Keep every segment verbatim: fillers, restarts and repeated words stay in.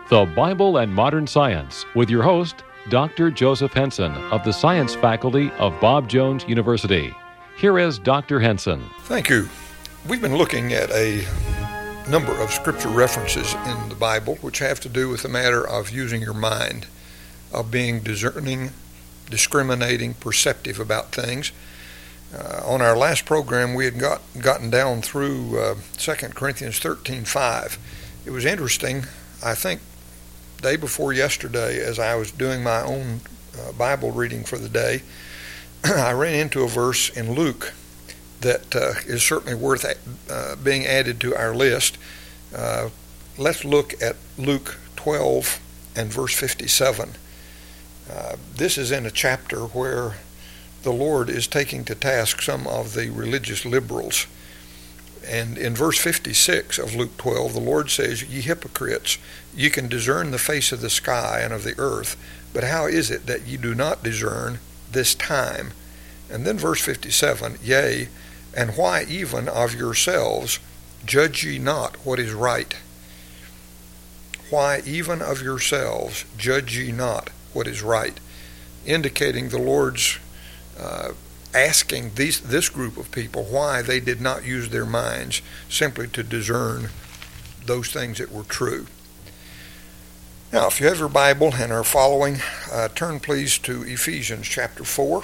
The Bible and Modern Science with your host, Doctor Joseph Henson of the Science Faculty of Bob Jones University. Here is Doctor Henson. Thank you. We've been looking at a number of scripture references in the Bible which have to do with the matter of using your mind, of being discerning, discriminating, perceptive about things. Uh, on our last program, we had got gotten down through uh, Second Corinthians thirteen five. It was interesting, I think, day before yesterday, as I was doing my own uh, Bible reading for the day, I ran into a verse in Luke that uh, is certainly worth uh, being added to our list. Uh, let's look at Luke twelve and verse fifty-seven. Uh, this is in a chapter where the Lord is taking to task some of the religious liberals. And in verse fifty-six of Luke twelve, the Lord says, "Ye hypocrites, ye can discern the face of the sky and of the earth, but how is it that ye do not discern this time?" And then verse fifty-seven, "Yea, and why even of yourselves judge ye not what is right? Why even of yourselves judge ye not what is right?" Indicating the Lord's uh, asking these, this group of people why they did not use their minds simply to discern those things that were true. Now, if you have your Bible and are following, uh, turn please to Ephesians chapter four,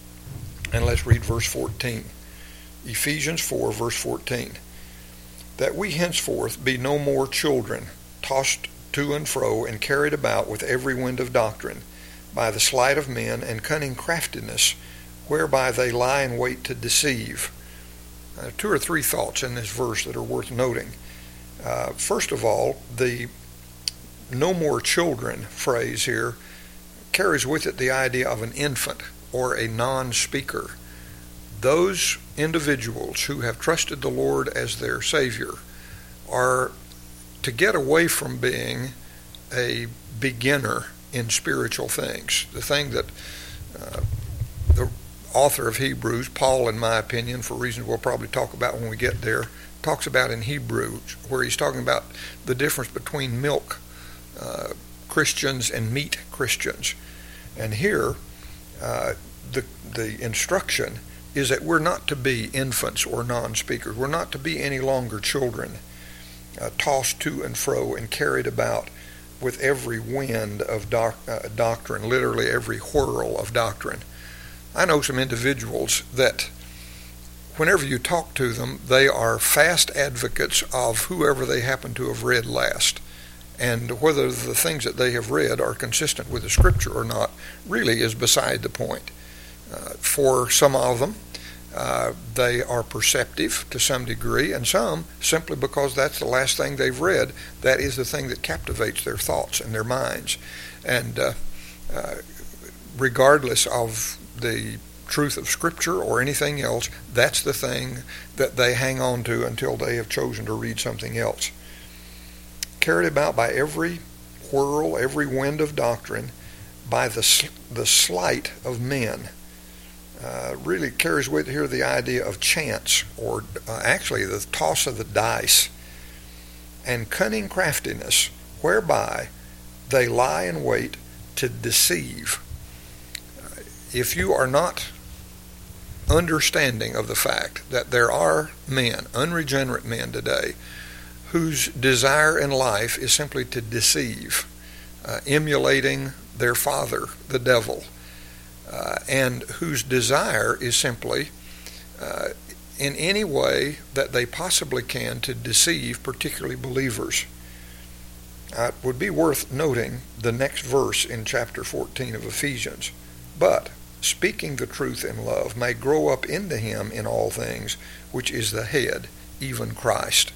and let's read verse fourteen. Ephesians four, verse fourteen. "That we henceforth be no more children, tossed to and fro, and carried about with every wind of doctrine, by the sleight of men and cunning craftiness, whereby they lie in wait to deceive." Uh, two or three thoughts in this verse that are worth noting. Uh, first of all, the "no more children" phrase here carries with it the idea of an infant or a non-speaker. Those individuals who have trusted the Lord as their Savior are to get away from being a beginner in spiritual things. The thing that uh, the author of Hebrews, Paul, in my opinion, for reasons we'll probably talk about when we get there, talks about in Hebrews, where he's talking about the difference between milk uh, Christians and meat Christians. And here, uh, the the instruction is that we're not to be infants or non-speakers. We're not to be any longer children, uh, tossed to and fro and carried about with every wind of doc, uh, doctrine, literally every whirl of doctrine. I know some individuals that whenever you talk to them, they are fast advocates of whoever they happen to have read last. And whether the things that they have read are consistent with the Scripture or not really is beside the point. Uh, for some of them, uh, they are perceptive to some degree, and some simply because that's the last thing they've read, that is the thing that captivates their thoughts and their minds. And uh, uh, regardless of the truth of Scripture or anything else, that's the thing that they hang on to until they have chosen to read something else. Carried about by every whirl, every wind of doctrine, by the the sleight of men. Uh, really carries with here the idea of chance, or uh, actually the toss of the dice, and cunning craftiness, whereby they lie in wait to deceive. Uh, if you are not understanding of the fact that there are men, unregenerate men today, whose desire in life is simply to deceive, uh, emulating their father, the devil, uh, and whose desire is simply, uh, in any way that they possibly can, to deceive particularly believers. Uh, it would be worth noting the next verse in chapter fourteen of Ephesians. "But, speaking the truth in love, may grow up into him in all things, which is the head, even Christ."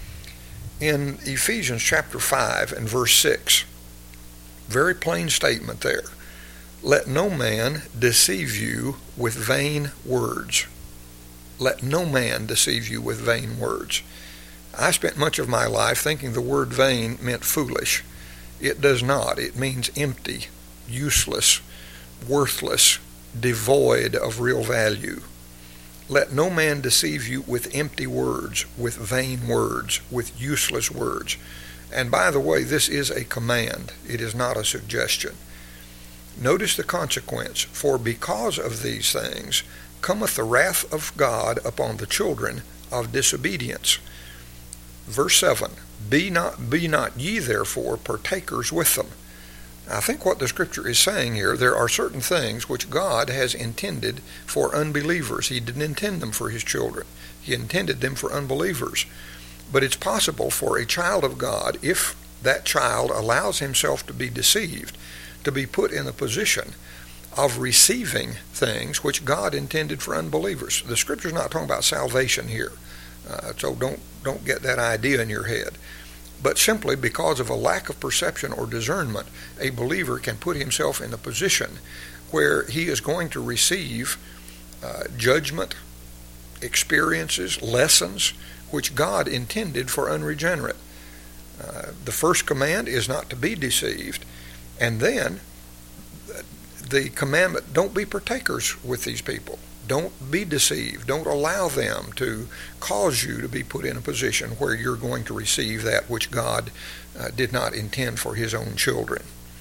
In Ephesians chapter five and verse six, very plain statement there. "Let no man deceive you with vain words." Let no man deceive you with vain words. I spent much of my life thinking the word vain meant foolish. It does not. It means empty, useless, worthless, devoid of real value. Let no man deceive you with empty words, with vain words, with useless words. And by the way, this is a command. It is not a suggestion. Notice the consequence. For because of these things cometh the wrath of God upon the children of disobedience. Verse seven, Be not, be not ye therefore partakers with them. I think what the scripture is saying here, there are certain things which God has intended for unbelievers. He didn't intend them for his children. He intended them for unbelievers. But it's possible for a child of God, if that child allows himself to be deceived, to be put in a position of receiving things which God intended for unbelievers. The scripture's not talking about salvation here, uh, so don't don't get that idea in your head. But simply because of a lack of perception or discernment, a believer can put himself in a position where he is going to receive uh, judgment, experiences, lessons, which God intended for unregenerate. Uh, the first command is not to be deceived, and then the commandment, don't be partakers with these people. Don't be deceived. Don't allow them to cause you to be put in a position where you're going to receive that which God uh, did not intend for his own children.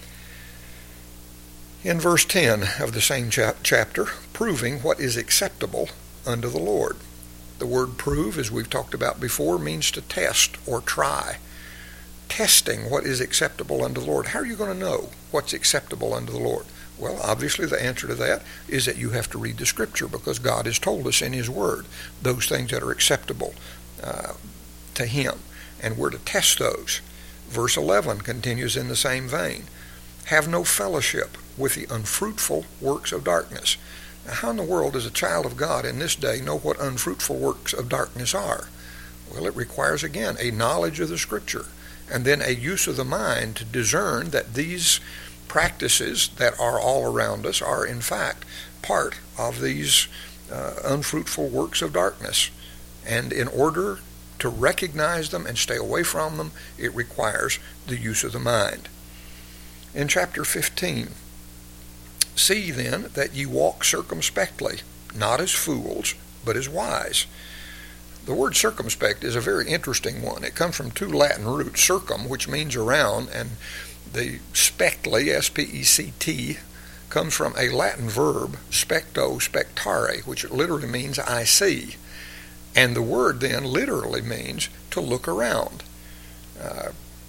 In verse ten of the same chap- chapter, proving what is acceptable unto the Lord. The word prove, as we've talked about before, means to test or try. Testing what is acceptable unto the Lord. How are you going to know what's acceptable unto the Lord? Well, obviously the answer to that is that you have to read the scripture, because God has told us in his word those things that are acceptable uh, to him, and we're to test those. Verse eleven continues in the same vein. Have no fellowship with the unfruitful works of darkness. Now, how in the world does a child of God in this day know what unfruitful works of darkness are? Well, it requires, again, a knowledge of the scripture, and then a use of the mind to discern that these practices that are all around us are in fact part of these uh, unfruitful works of darkness. And in order to recognize them and stay away from them, it requires the use of the mind. In chapter fifteen, see then that ye walk circumspectly, not as fools, but as wise. The word circumspect is a very interesting one. It comes from two Latin roots, circum, which means around, and the spectly, S P E C T, comes from a Latin verb, specto, spectare, which literally means I see. And the word then literally means to look around. Uh,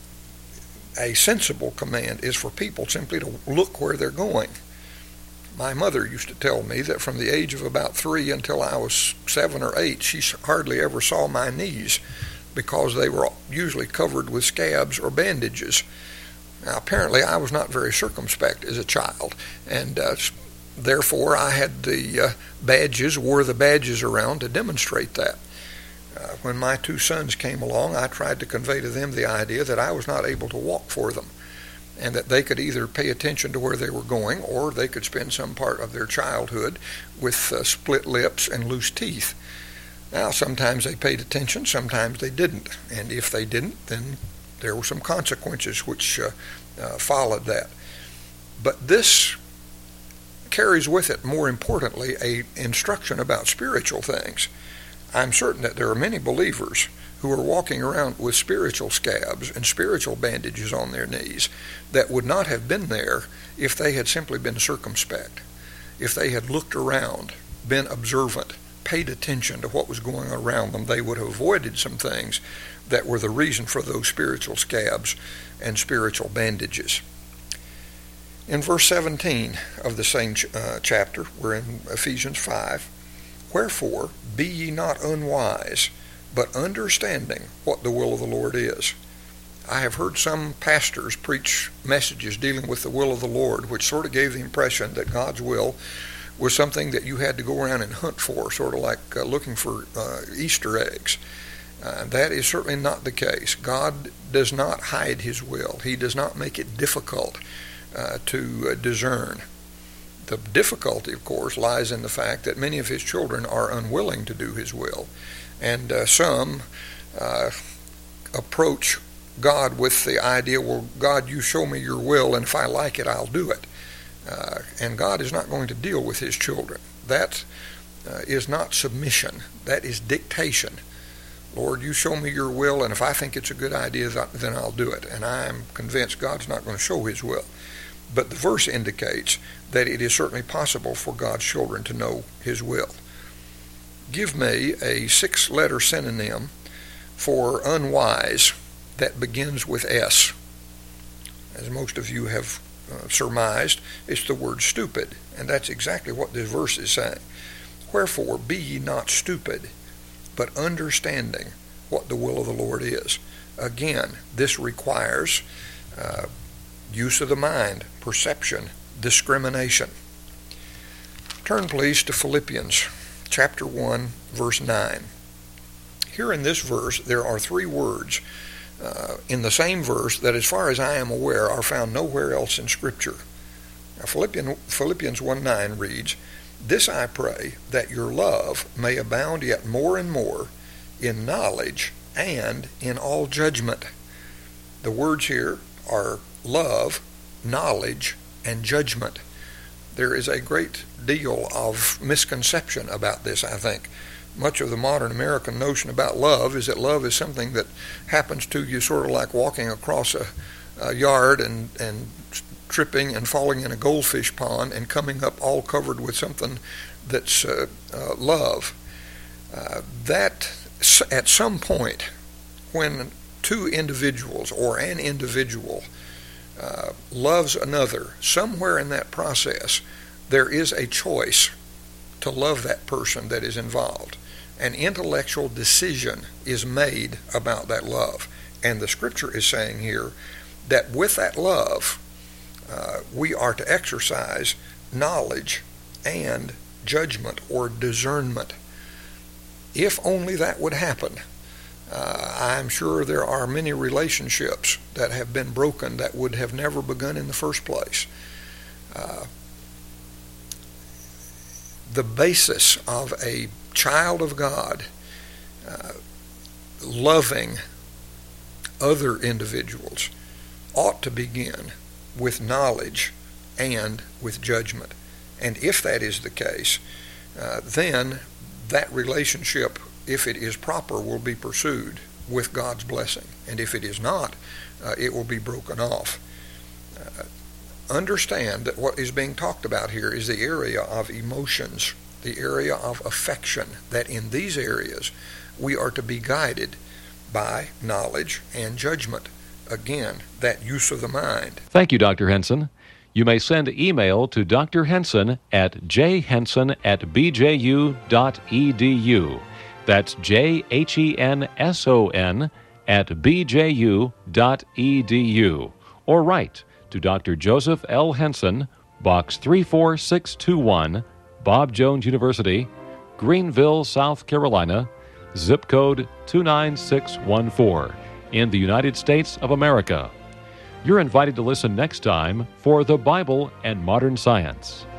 a sensible command is for people simply to look where they're going. My mother used to tell me that from the age of about three until I was seven or eight, she hardly ever saw my knees because they were usually covered with scabs or bandages. Now, apparently I was not very circumspect as a child, and uh, therefore I had the uh, badges, wore the badges around to demonstrate that. Uh, when my two sons came along, I tried to convey to them the idea that I was not able to walk for them, and that they could either pay attention to where they were going, or they could spend some part of their childhood with uh, split lips and loose teeth. Now, sometimes they paid attention, sometimes they didn't, and if they didn't, then there were some consequences which uh, uh, followed that. But this carries with it, more importantly, a instruction about spiritual things. I'm certain that there are many believers who are walking around with spiritual scabs and spiritual bandages on their knees that would not have been there if they had simply been circumspect, if they had looked around, been observant, paid attention to what was going on around them. They would have avoided some things that were the reason for those spiritual scabs and spiritual bandages. In verse seventeen of the same ch- uh, chapter, we're in Ephesians five, wherefore be ye not unwise, but understanding what the will of the Lord is. I have heard some pastors preach messages dealing with the will of the Lord, which sort of gave the impression that God's will was something that you had to go around and hunt for, sort of like uh, looking for uh, Easter eggs. Uh, that is certainly not the case. God does not hide his will. He does not make it difficult uh, to uh, discern. The difficulty, of course, lies in the fact that many of his children are unwilling to do his will. And uh, some uh, approach God with the idea, well, God, you show me your will, and if I like it, I'll do it. Uh, and God is not going to deal with his children. That uh, is not submission. That is dictation. Lord, you show me your will, and if I think it's a good idea, then I'll do it. And I'm convinced God's not going to show his will. But the verse indicates that it is certainly possible for God's children to know his will. Give me a six-letter synonym for unwise that begins with S. As most of you have uh, surmised, it's the word stupid, and that's exactly what this verse is saying. Wherefore, be ye not stupid, but understanding what the will of the Lord is. Again, this requires uh, use of the mind, perception, discrimination. Turn, please, to Philippians chapter one, verse nine. Here in this verse, there are three words uh, in the same verse that, as far as I am aware, are found nowhere else in Scripture. Now, Philippians, Philippians one nine reads, "This I pray, that your love may abound yet more and more in knowledge and in all judgment." The words here are love, knowledge, and judgment. There is a great deal of misconception about this, I think. Much of the modern American notion about love is that love is something that happens to you sort of like walking across a, a yard and, and tripping and falling in a goldfish pond and coming up all covered with something that's uh, uh, love. Uh, that at some point when two individuals or an individual uh, loves another, somewhere in that process there is a choice to love that person that is involved. An intellectual decision is made about that love. And the Scripture is saying here that with that love, uh, we are to exercise knowledge and judgment or discernment. If only that would happen. Uh, I'm sure there are many relationships that have been broken that would have never begun in the first place. Uh, the basis of a child of God uh, loving other individuals ought to begin with knowledge and with judgment. And if that is the case, uh, then that relationship, if it is proper, will be pursued with God's blessing. And if it is not, uh, it will be broken off. Uh, understand that what is being talked about here is the area of emotions, the area of affection, that in these areas we are to be guided by knowledge and judgment. Again, that use of the mind. Thank you, Doctor Henson. You may send email to Doctor Henson at j henson at b j u dot e d u. That's J H E N S O N at b j u dot e d u. Or write to Doctor Joseph L. Henson, Box three four six two one, Bob Jones University, Greenville, South Carolina, zip code two nine six one four, in the United States of America. You're invited to listen next time for The Bible and Modern Science.